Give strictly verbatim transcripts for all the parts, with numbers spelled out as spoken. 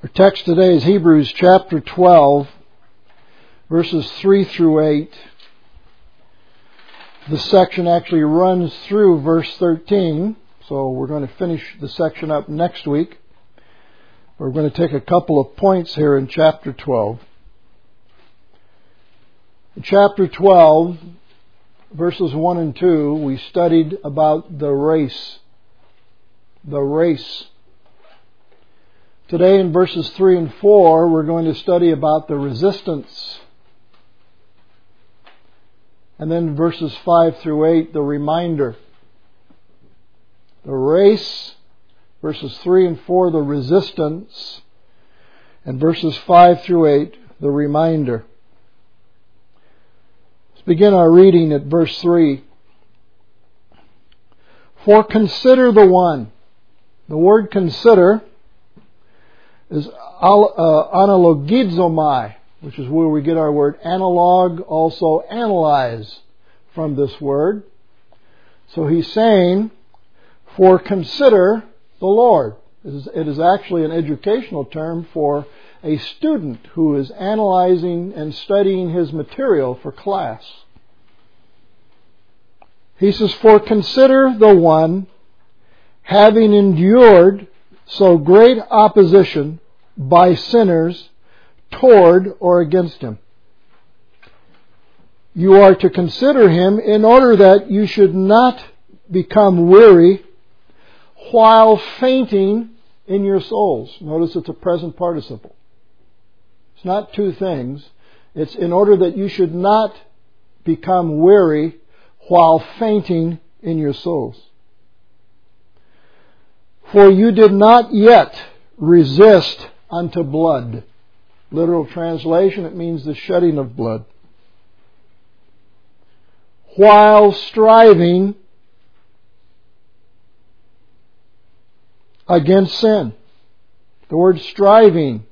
Our text today is Hebrews chapter twelve, verses three through eight. This section actually runs through verse thirteen, so we're going to finish the section up next week. We're going to take a couple of points here in chapter twelve. In chapter twelve, verses one and two, we studied about the race. The race. Today in verses three and four, we're going to study about the resistance. And then verses five through eight, the reminder. The race, verses three and four, the resistance. And verses five through eight, the reminder. Let's begin our reading at verse three. For consider the one. The word consider is analogizomai, which is where we get our word analog, also analyze from this word. So he's saying, for consider the Lord. It is, it is actually an educational term for a student who is analyzing and studying his material for class. He says, for consider the one having endured so great opposition by sinners toward or against him. You are to consider him in order that you should not become weary while fainting in your souls. Notice it's a present participle. It's not two things. It's in order that you should not become weary while fainting in your souls. For you did not yet resist unto blood. Literal translation, it means the shedding of blood. While striving against sin. The word striving,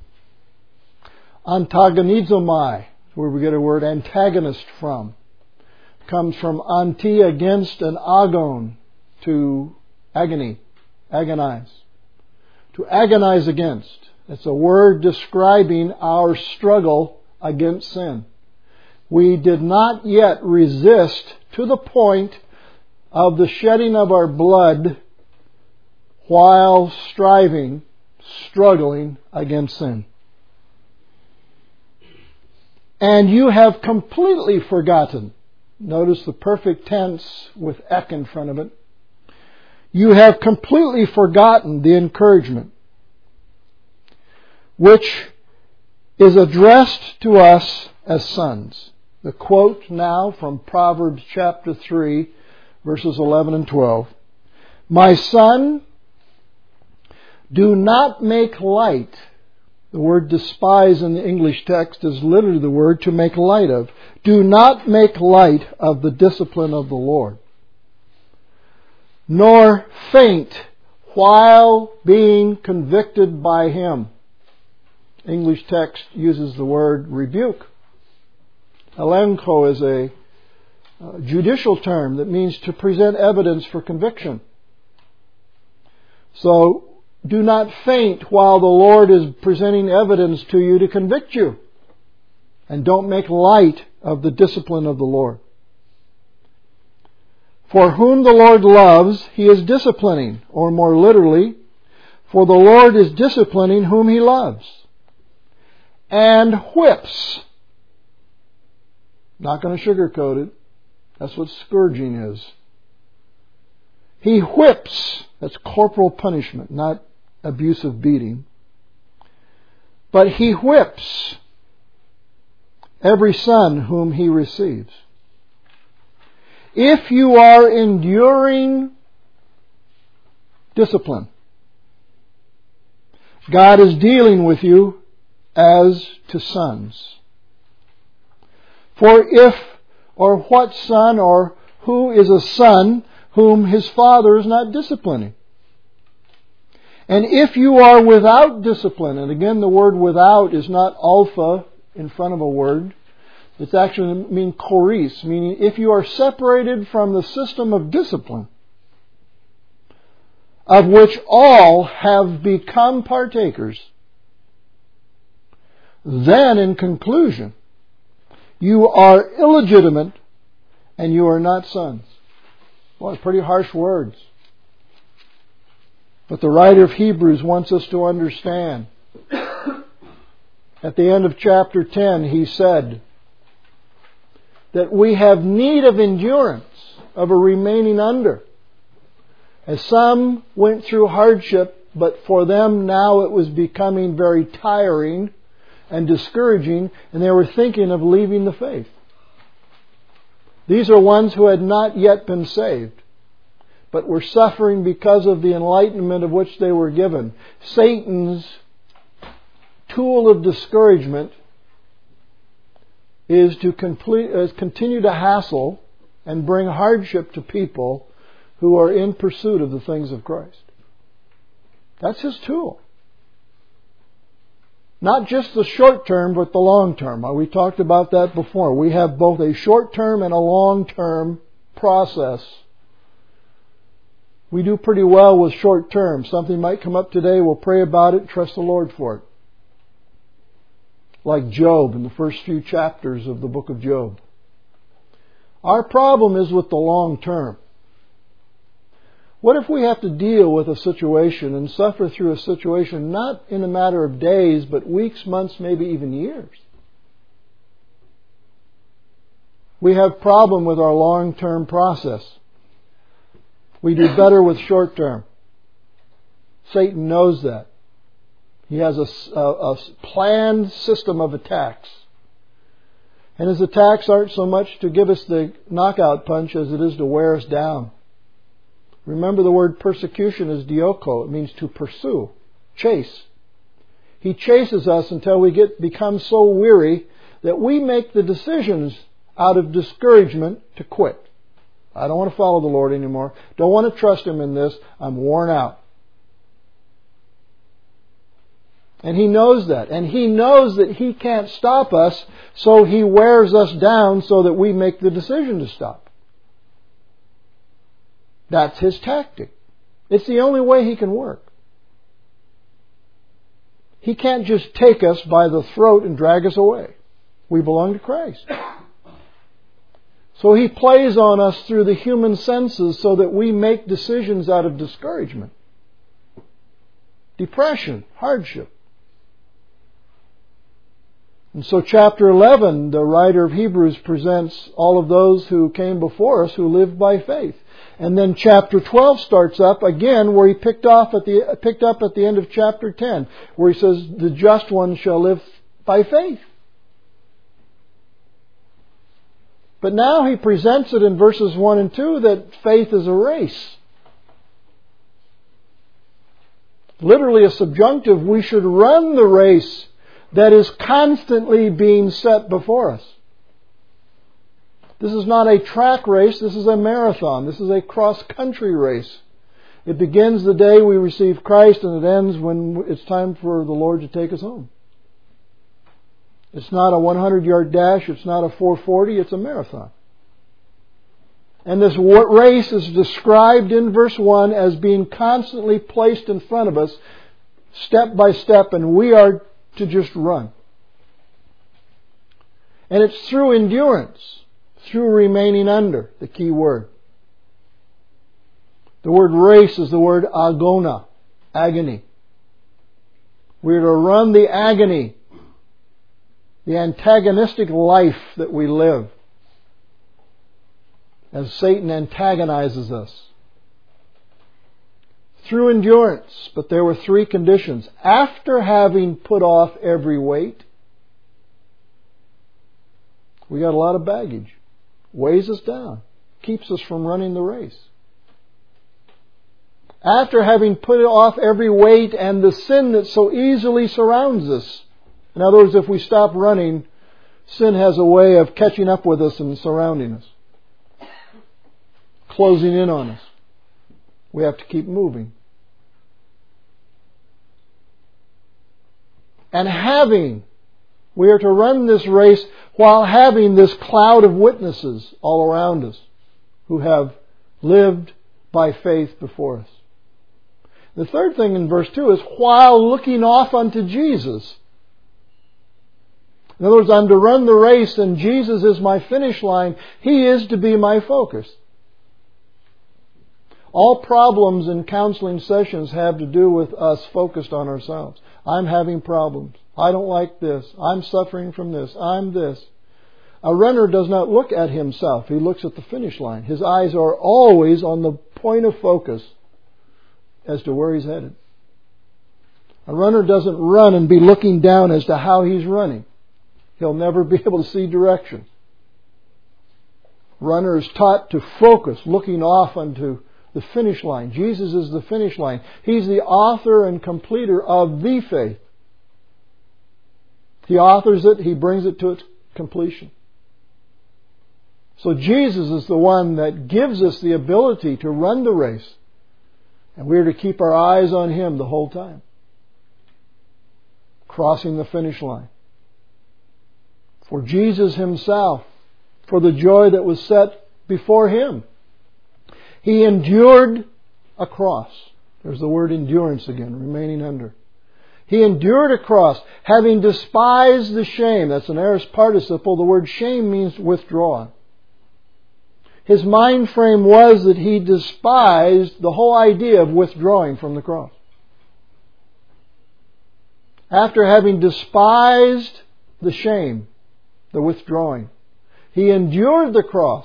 antagonizomai, where we get a word antagonist from, comes from anti, against, and agon, to agony. Agonize. To agonize against. It's a word describing our struggle against sin. We did not yet resist to the point of the shedding of our blood while striving, struggling against sin. And you have completely forgotten. Notice the perfect tense with ek in front of it. You have completely forgotten the encouragement which is addressed to us as sons. The quote now from Proverbs chapter three, verses eleven and twelve. My son, do not make light. The word despise in the English text is literally the word to make light of. Do not make light of the discipline of the Lord, nor faint while being convicted by Him. English text uses the word rebuke. Elenko is a uh, judicial term that means to present evidence for conviction. So, do not faint while the Lord is presenting evidence to you to convict you. And don't make light of the discipline of the Lord. For whom the Lord loves, He is disciplining. Or more literally, for the Lord is disciplining whom He loves. And whips. Not going to sugarcoat it. That's what scourging is. He whips. That's corporal punishment, not abusive beating. But He whips every son whom He receives. If you are enduring discipline, God is dealing with you as to sons. For if or what son or who is a son whom his father is not disciplining? And if you are without discipline, and again the word without is not alpha in front of a word, it's actually mean choris, meaning if you are separated from the system of discipline, of which all have become partakers, Then, in conclusion, you are illegitimate and you are not sons. Well, it's pretty harsh words. But the writer of Hebrews wants us to understand. At the end of chapter ten, he said that we have need of endurance, of a remaining under. As some went through hardship, but for them now it was becoming very tiring and discouraging, and they were thinking of leaving the faith. These are ones who had not yet been saved, but were suffering because of the enlightenment of which they were given. Satan's tool of discouragement is to complete, is continue to hassle and bring hardship to people who are in pursuit of the things of Christ. That's his tool. Not just the short term, but the long term. We talked about that before. We have both a short term and a long term process. We do pretty well with short term. Something might come up today, we'll pray about it, trust the Lord for it. Like Job in the first few chapters of the book of Job. Our problem is with the long term. What if we have to deal with a situation and suffer through a situation not in a matter of days, but weeks, months, maybe even years? We have problem with our long-term process. We do better with short-term. Satan knows that. He has a, a, a planned system of attacks. And his attacks aren't so much to give us the knockout punch as it is to wear us down. Remember, the word persecution is dioko. It means to pursue, chase. He chases us until we get become so weary that we make the decisions out of discouragement to quit. I don't want to follow the Lord anymore. Don't want to trust Him in this. I'm worn out. And He knows that. And He knows that He can't stop us, so He wears us down so that we make the decision to stop. That's His tactic. It's the only way He can work. He can't just take us by the throat and drag us away. We belong to Christ. So He plays on us through the human senses so that we make decisions out of discouragement, depression, hardship. And so chapter eleven, the writer of Hebrews presents all of those who came before us who lived by faith. And then chapter twelve starts up again where he picked off at the picked up at the end of chapter ten, where he says, "The just one shall live by faith." But now he presents it in verses one and two that faith is a race. Literally a subjunctive. We should run the race that is constantly being set before us. This is not a track race, this is a marathon. This is a cross-country race. It begins the day we receive Christ and it ends when it's time for the Lord to take us home. It's not a hundred-yard dash, it's not a four forty, it's a marathon. And this race is described in verse one as being constantly placed in front of us, step by step, and we are to just run. And it's through endurance, through remaining under, the key word. The word race is the word agona, agony. We're to run the agony, the antagonistic life that we live, as Satan antagonizes us. Through endurance, but there were three conditions. After having put off every weight, we got a lot of baggage. Weighs us down. Keeps us from running the race. After having put off every weight and the sin that so easily surrounds us. In other words, if we stop running, sin has a way of catching up with us and surrounding us. Closing in on us. We have to keep moving. And having, we are to run this race while having this cloud of witnesses all around us who have lived by faith before us. The third thing in verse two is while looking off unto Jesus. In other words, I'm to run the race and Jesus is my finish line. He is to be my focus. All problems in counseling sessions have to do with us focused on ourselves. I'm having problems. I don't like this. I'm suffering from this. I'm this. A runner does not look at himself. He looks at the finish line. His eyes are always on the point of focus as to where he's headed. A runner doesn't run and be looking down as to how he's running. He'll never be able to see direction. Runner is taught to focus, looking off onto the finish line. Jesus is the finish line. He's the author and completer of the faith. He authors it, He brings it to its completion. So Jesus is the one that gives us the ability to run the race. And we're to keep our eyes on Him the whole time. Crossing the finish line. For Jesus Himself, for the joy that was set before Him, He endured a cross. There's the word endurance again, remaining under. He endured a cross, having despised the shame. That's an aorist participle. The word shame means withdraw. His mind frame was that he despised the whole idea of withdrawing from the cross. After having despised the shame, the withdrawing, He endured the cross.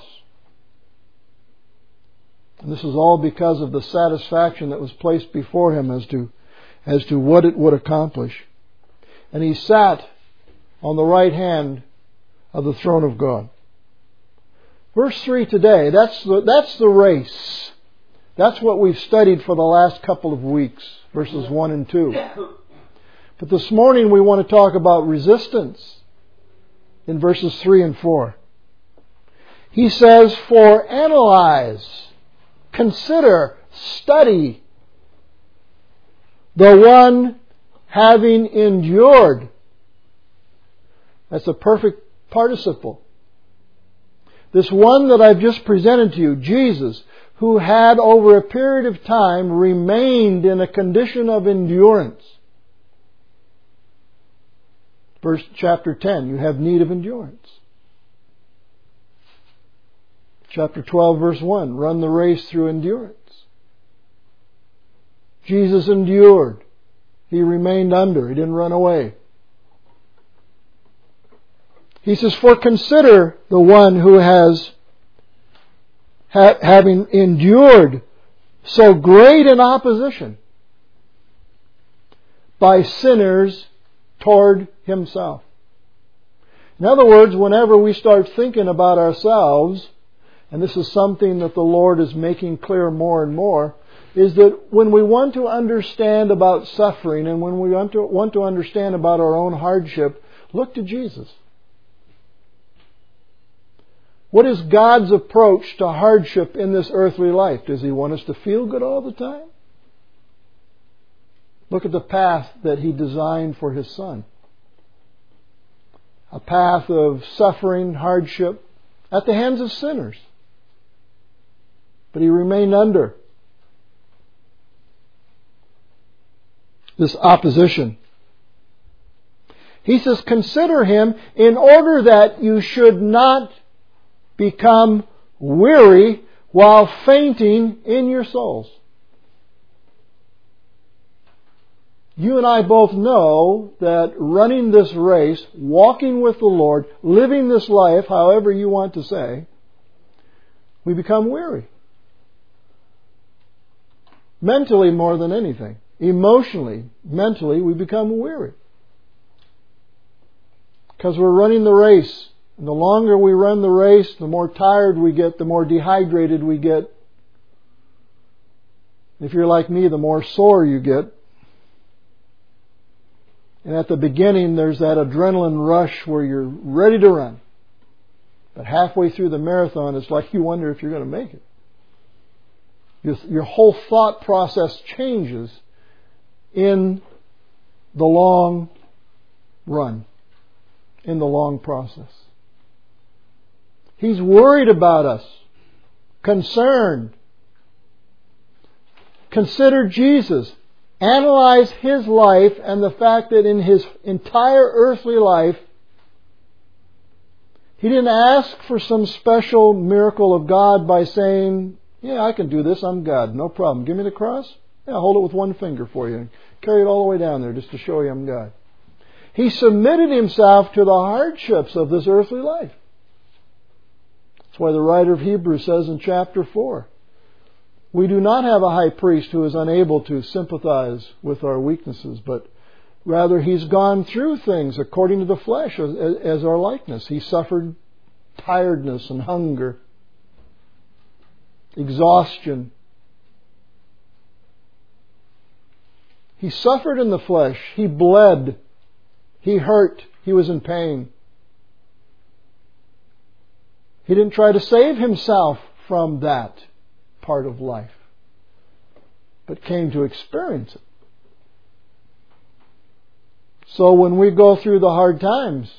And this is all because of the satisfaction that was placed before Him as to, as to what it would accomplish. And He sat on the right hand of the throne of God. Verse three today, that's the, that's the race. That's what we've studied for the last couple of weeks, verses one and two. But this morning we want to talk about resistance in verses three and four. He says, for analyze, consider, study the one having endured. That's a perfect participle. This one that I've just presented to you, Jesus, who had over a period of time remained in a condition of endurance. Verse chapter ten, you have need of endurance. Chapter twelve, verse one, run the race through endurance. Jesus endured. He remained under. He didn't run away. He says, for consider the one who has, ha- having endured so great an opposition by sinners toward himself. In other words, whenever we start thinking about ourselves, and this is something that the Lord is making clear more and more, is that when we want to understand about suffering and when we want to, want to understand about our own hardship, look to Jesus. What is God's approach to hardship in this earthly life? Does He want us to feel good all the time? Look at the path that He designed for His Son. A path of suffering, hardship, at the hands of sinners. But He remained under this opposition. He says, consider Him in order that you should not become weary while fainting in your souls. You and I both know that running this race, walking with the Lord, living this life, however you want to say, we become weary. Mentally more than anything. Emotionally, mentally, we become weary. Because we're running the race. And the longer we run the race, the more tired we get, the more dehydrated we get. If you're like me, the more sore you get. And at the beginning, there's that adrenaline rush where you're ready to run. But halfway through the marathon, it's like you wonder if you're going to make it. Your, your whole thought process changes in the long run, in the long process. He's worried about us, concerned. Consider Jesus. Analyze His life and the fact that in His entire earthly life, He didn't ask for some special miracle of God by saying, yeah, I can do this, I'm God, no problem. Give me the cross? Yeah, I'll hold it with one finger for you. Carry it all the way down there just to show you I'm God. He submitted Himself to the hardships of this earthly life. That's why the writer of Hebrews says in chapter four, we do not have a high priest who is unable to sympathize with our weaknesses, but rather He's gone through things according to the flesh as, as our likeness. He suffered tiredness and hunger, exhaustion. He suffered in the flesh. He bled. He hurt. He was in pain. He didn't try to save Himself from that part of life, but came to experience it. So when we go through the hard times,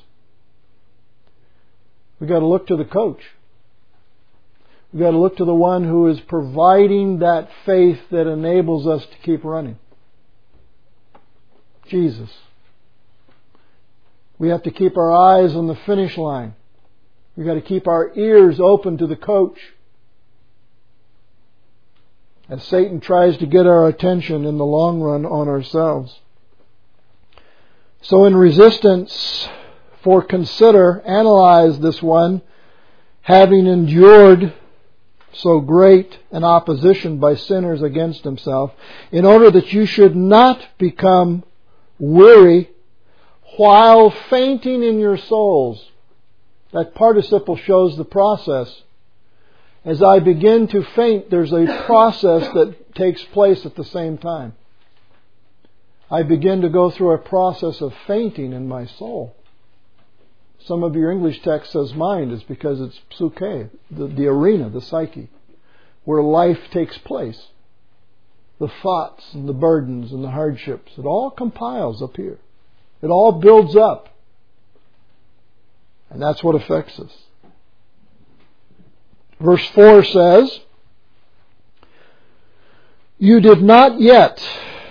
we've got to look to the coach. We've got to look to the one who is providing that faith that enables us to keep running. Jesus. We have to keep our eyes on the finish line. We've got to keep our ears open to the coach. As Satan tries to get our attention in the long run on ourselves. So in resistance, for consider, analyze this one, having endured so great an opposition by sinners against himself, in order that you should not become weary while fainting in your souls. That participle shows the process. As I begin to faint, there's a process that takes place at the same time. I begin to go through a process of fainting in my soul. Some of your English text says mind is because it's psyche, the, the arena, the psyche, where life takes place. The thoughts and the burdens and the hardships, it all compiles up here. It all builds up. And that's what affects us. Verse four says, you did not yet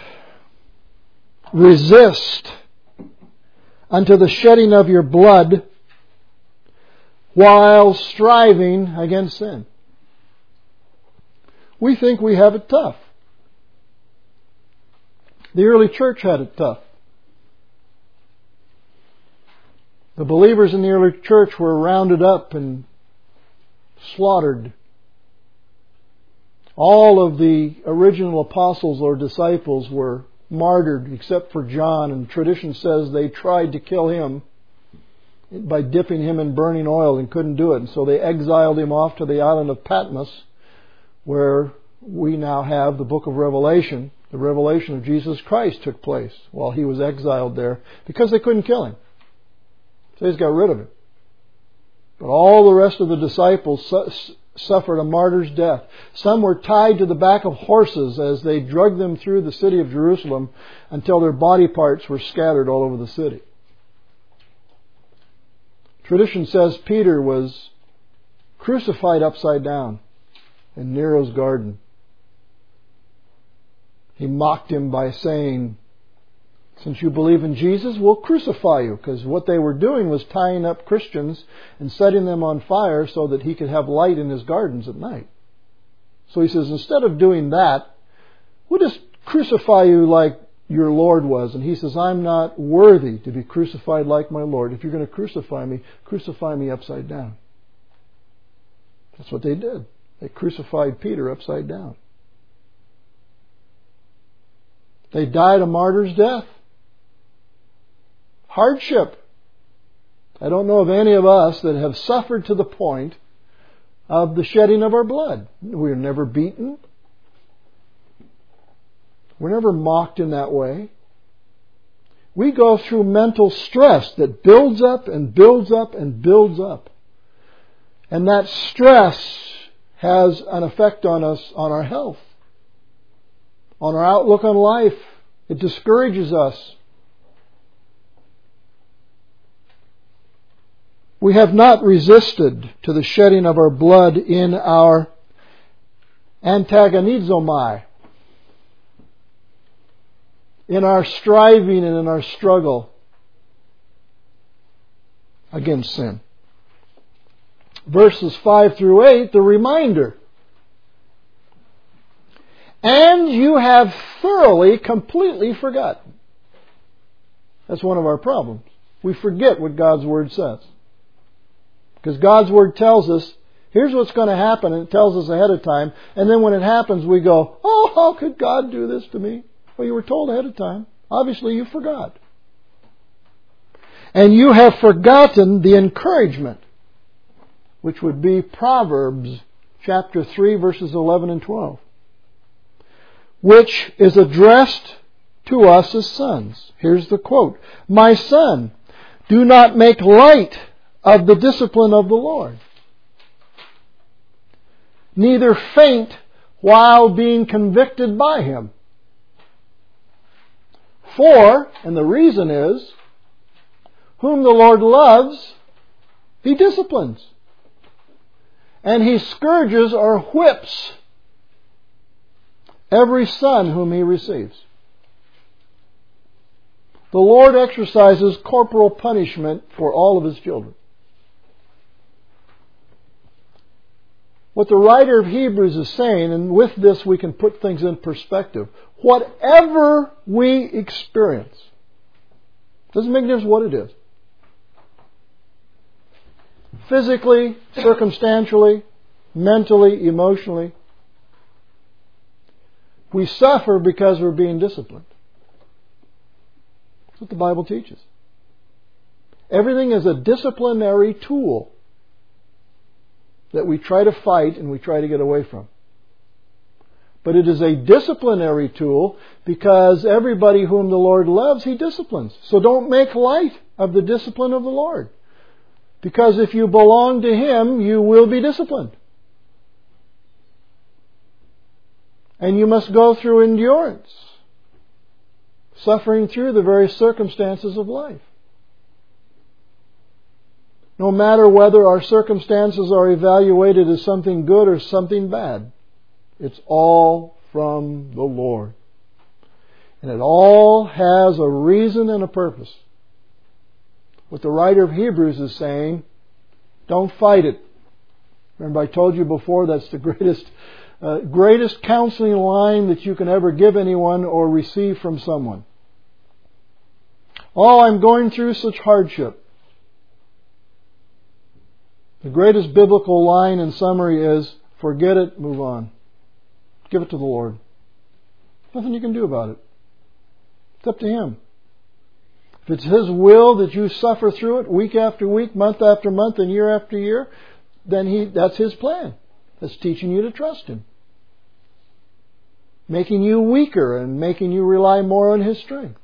resist unto the shedding of your blood while striving against sin. We think we have it tough. The early church had it tough. The believers in the early church were rounded up and slaughtered. All of the original apostles or disciples were martyred except for John, and tradition says they tried to kill him by dipping him in burning oil and couldn't do it. And so they exiled him off to the island of Patmos, where we now have the book of Revelation. The revelation of Jesus Christ took place while he was exiled there because they couldn't kill him. So he's got rid of him. But all the rest of the disciples su- suffered a martyr's death. Some were tied to the back of horses as they dragged them through the city of Jerusalem until their body parts were scattered all over the city. Tradition says Peter was crucified upside down in Nero's garden. He mocked him by saying, since you believe in Jesus, we'll crucify you. Because what they were doing was tying up Christians and setting them on fire so that he could have light in his gardens at night. So he says, instead of doing that, we'll just crucify you like your Lord was. And he says, I'm not worthy to be crucified like my Lord. If you're going to crucify me, crucify me upside down. That's what they did. They crucified Peter upside down. They died a martyr's death. Hardship. I don't know of any of us that have suffered to the point of the shedding of our blood. We're never beaten. We're never mocked in that way. We go through mental stress that builds up and builds up and builds up. And that stress has an effect on us, on our health, on our outlook on life. It discourages us. We have not resisted to the shedding of our blood in our antagonizomai, in our striving and in our struggle against sin. verses five through eight, the reminder. And you have thoroughly, completely forgotten. That's one of our problems. We forget what God's Word says. Because God's Word tells us, here's what's going to happen, and it tells us ahead of time. And then when it happens, we go, oh, how could God do this to me? Well, you were told ahead of time. Obviously, you forgot. And you have forgotten the encouragement, which would be Proverbs chapter three, verses eleven and twelve, which is addressed to us as sons. Here's the quote. My son, do not make light of the discipline of the Lord, neither faint while being convicted by Him. For, and the reason is, whom the Lord loves, He disciplines. And He scourges or whips every son whom He receives. The Lord exercises corporal punishment for all of His children. What the writer of Hebrews is saying, and with this we can put things in perspective, whatever we experience, doesn't make a difference what it is. Physically, circumstantially, mentally, emotionally, we suffer because we're being disciplined. That's what the Bible teaches. Everything is a disciplinary tool that we try to fight and we try to get away from. But it is a disciplinary tool because everybody whom the Lord loves, He disciplines. So don't make light of the discipline of the Lord. Because if you belong to Him, you will be disciplined. And you must go through endurance, suffering through the various circumstances of life. No matter whether our circumstances are evaluated as something good or something bad, it's all from the Lord. And it all has a reason and a purpose. What the writer of Hebrews is saying, don't fight it. Remember, I told you before, that's the greatest, uh, greatest counseling line that you can ever give anyone or receive from someone. Oh, I'm going through such hardship. The greatest biblical line in summary is, forget it, move on. Give it to the Lord. Nothing you can do about it. It's up to Him. If it's His will that you suffer through it week after week, month after month, and year after year, then he, that's His plan. That's teaching you to trust Him. Making you weaker and making you rely more on His strength.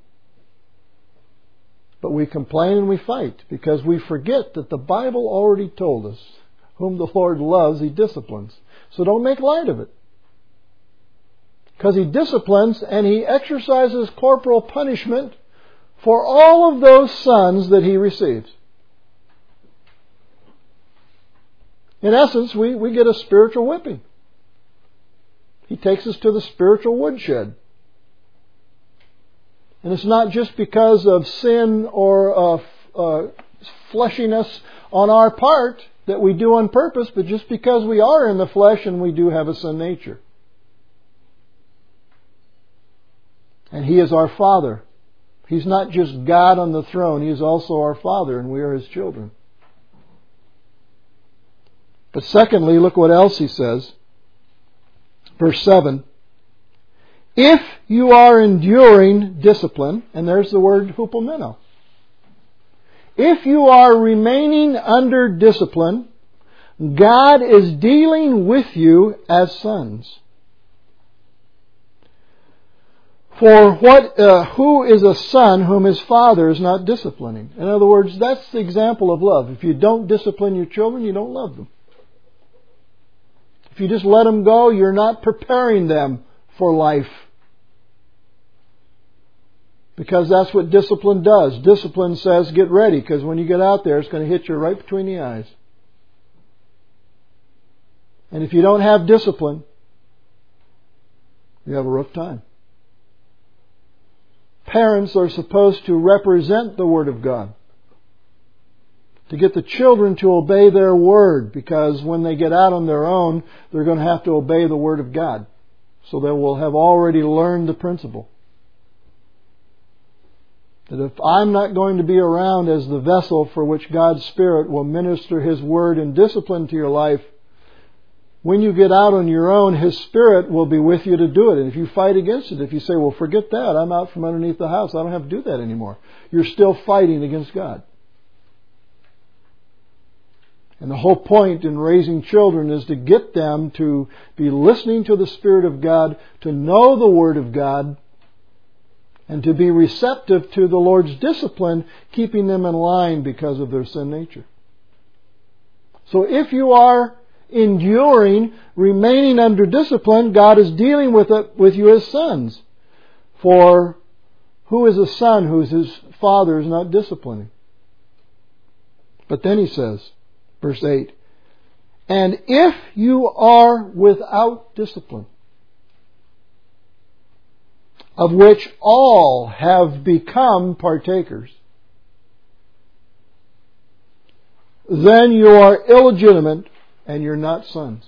But we complain and we fight because we forget that the Bible already told us, whom the Lord loves, He disciplines. So don't make light of it. Because He disciplines and He exercises corporal punishment for all of those sons that He receives. In essence, we, we get a spiritual whipping. He takes us to the spiritual woodshed. And it's not just because of sin or uh, uh, fleshiness on our part that we do on purpose, but just because we are in the flesh and we do have a sin nature. And He is our Father. He's not just God on the throne. He is also our Father, and we are His children. But secondly, look what else He says. Verse seven. If you are enduring discipline, and there's the word hupomeno. If you are remaining under discipline, God is dealing with you as sons. For what, uh, who is a son whom his father is not disciplining? In other words, that's the example of love. If you don't discipline your children, you don't love them. If you just let them go, you're not preparing them for life. Because that's what discipline does. Discipline says, get ready, because when you get out there, it's going to hit you right between the eyes. And if you don't have discipline, you have a rough time. Parents are supposed to represent the Word of God. To get the children to obey their word, because when they get out on their own, they're going to have to obey the word of God. So they will have already learned the principle. That if I'm not going to be around as the vessel for which God's Spirit will minister His word and discipline to your life, when you get out on your own, His Spirit will be with you to do it. And if you fight against it, if you say, well, forget that, I'm out from underneath the house, I don't have to do that anymore, you're still fighting against God. And the whole point in raising children is to get them to be listening to the Spirit of God, to know the Word of God, and to be receptive to the Lord's discipline, keeping them in line because of their sin nature. So if you are enduring, remaining under discipline, God is dealing with it with you as sons. For who is a son whose his father is not disciplining? But then He says, verse eight, and if you are without discipline, of which all have become partakers, then you are illegitimate and you're not sons.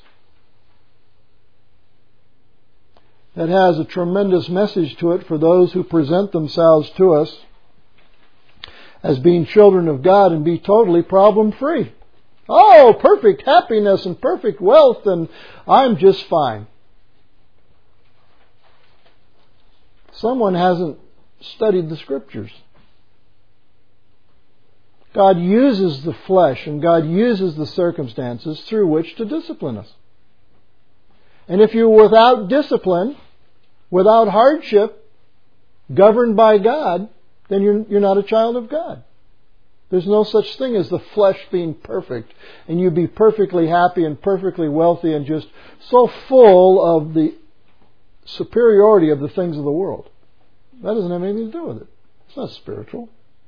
That has a tremendous message to it for those who present themselves to us as being children of God and be totally problem-free. Oh, perfect happiness and perfect wealth, and I'm just fine. Someone hasn't studied the Scriptures. God uses the flesh and God uses the circumstances through which to discipline us. And if you're without discipline, without hardship, governed by God, then you're, you're not a child of God. There's no such thing as the flesh being perfect and you be perfectly happy and perfectly wealthy and just so full of the superiority of the things of the world. That doesn't have anything to do with it. It's not spiritual.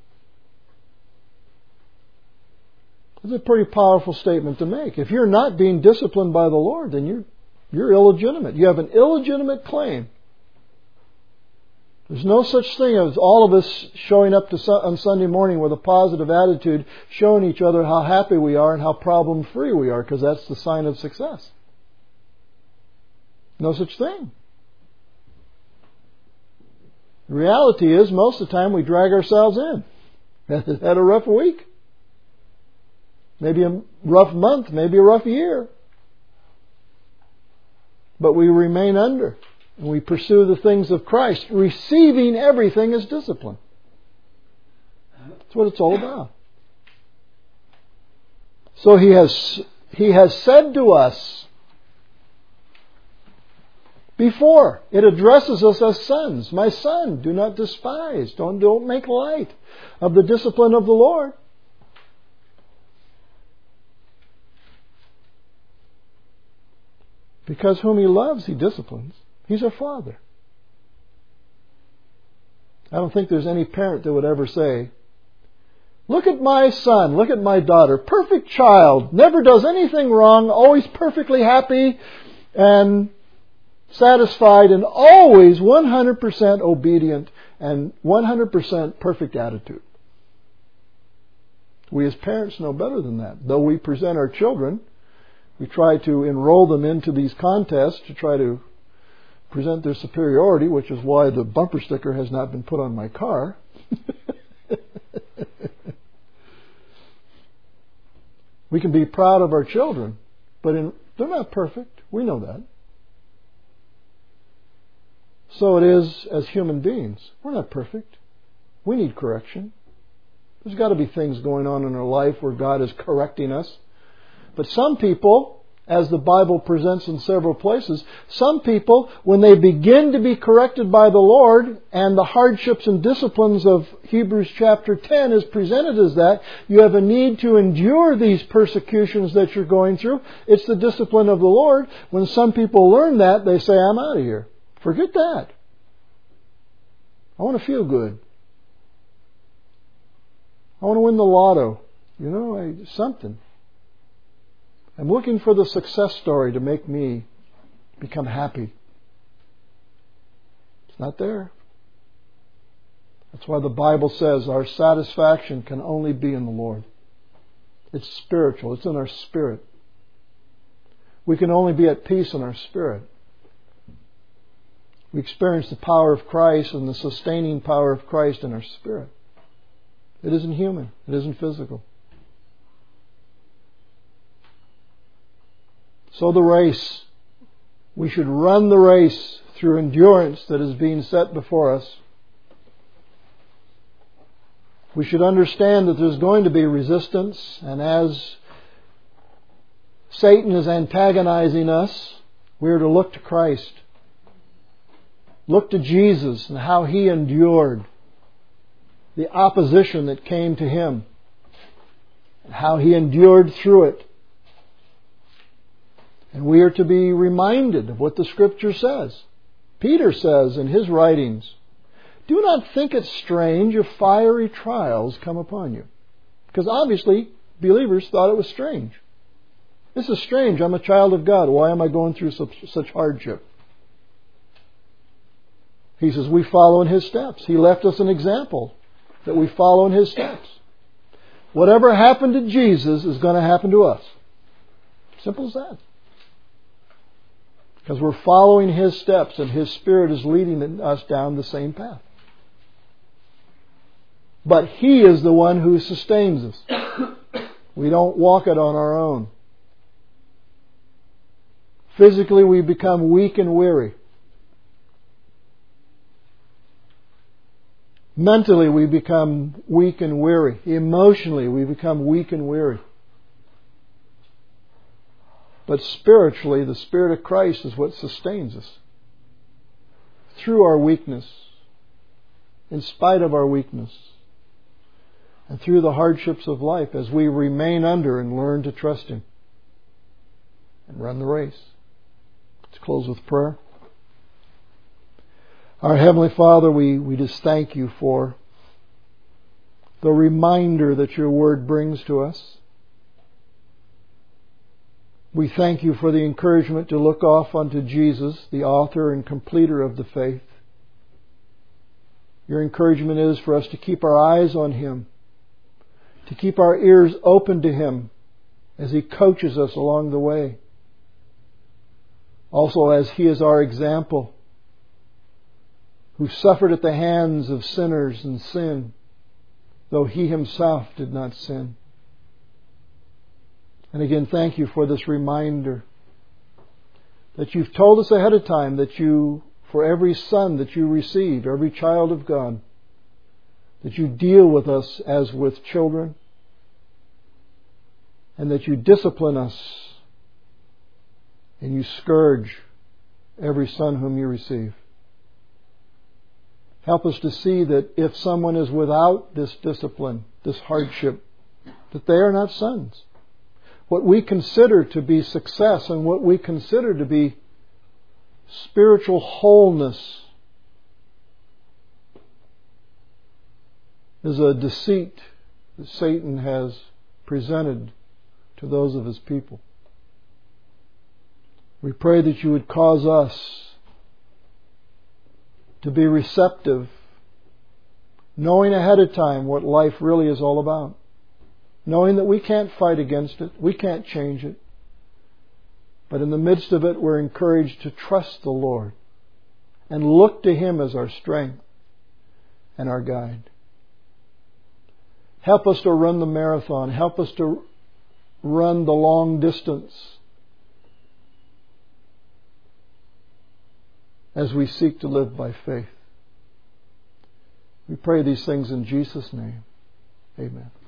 It's a pretty powerful statement to make. If you're not being disciplined by the Lord, then you're you're illegitimate. You have an illegitimate claim. There's no such thing as all of us showing up to su- on Sunday morning with a positive attitude, showing each other how happy we are and how problem-free we are, because that's the sign of success. No such thing. The reality is, most of the time we drag ourselves in. Had a rough week. Maybe a rough month, maybe a rough year. But we remain under. And we pursue the things of Christ, receiving everything as discipline. That's what it's all about. So He has, He has said to us before, it addresses us as sons. My son, do not despise, don't, don't make light of the discipline of the Lord. Because whom He loves, He disciplines. He's our Father. I don't think there's any parent that would ever say, look at my son, look at my daughter, perfect child, never does anything wrong, always perfectly happy and satisfied, and always one hundred percent obedient and one hundred percent perfect attitude. We as parents know better than that. Though we present our children, we try to enroll them into these contests to try to present their superiority, which is why the bumper sticker has not been put on my car. We can be proud of our children, but in, they're not perfect. We know that. So it is as human beings. We're not perfect. We need correction. There's got to be things going on in our life where God is correcting us. But some people, as the Bible presents in several places, some people, when they begin to be corrected by the Lord, and the hardships and disciplines of Hebrews chapter ten is presented as that, you have a need to endure these persecutions that you're going through. It's the discipline of the Lord. When some people learn that, they say, I'm out of here. Forget that. I want to feel good. I want to win the lotto. You know, I, something. I'm looking for the success story to make me become happy. It's not there. That's why the Bible says our satisfaction can only be in the Lord. It's spiritual. It's in our spirit. We can only be at peace in our spirit. We experience the power of Christ and the sustaining power of Christ in our spirit. It isn't human. It isn't physical. So the race. We should run the race through endurance that is being set before us. We should understand that there's going to be resistance, and as Satan is antagonizing us, we are to look to Christ. Look to Jesus and how He endured the opposition that came to Him, and how He endured through it. And we are to be reminded of what the Scripture says. Peter says in his writings, "Do not think it strange if fiery trials come upon you." Because obviously, believers thought it was strange. This is strange. I'm a child of God. Why am I going through such, such hardship? He says we follow in His steps. He left us an example that we follow in His steps. Whatever happened to Jesus is going to happen to us. Simple as that. Because we're following His steps and His Spirit is leading us down the same path. But He is the one who sustains us. We don't walk it on our own. Physically, we become weak and weary. Mentally, we become weak and weary. Emotionally, we become weak and weary. But spiritually, the Spirit of Christ is what sustains us. Through our weakness, in spite of our weakness, and through the hardships of life as we remain under and learn to trust Him and run the race. Let's close with prayer. Our Heavenly Father, we, we just thank You for the reminder that Your Word brings to us. We thank You for the encouragement to look off unto Jesus, the author and completer of the faith. Your encouragement is for us to keep our eyes on Him, to keep our ears open to Him as He coaches us along the way. Also, as He is our example, who suffered at the hands of sinners and sin, though He Himself did not sin. And again, thank You for this reminder that You've told us ahead of time that You, for every son that You receive, every child of God, that You deal with us as with children, and that You discipline us and You scourge every son whom You receive. Help us to see that if someone is without this discipline, this hardship, that they are not sons. What we consider to be success and what we consider to be spiritual wholeness is a deceit that Satan has presented to those of his people. We pray that You would cause us to be receptive, knowing ahead of time what life really is all about. Knowing that we can't fight against it, we can't change it. But in the midst of it, we're encouraged to trust the Lord and look to Him as our strength and our guide. Help us to run the marathon. Help us to run the long distance as we seek to live by faith. We pray these things in Jesus' name. Amen.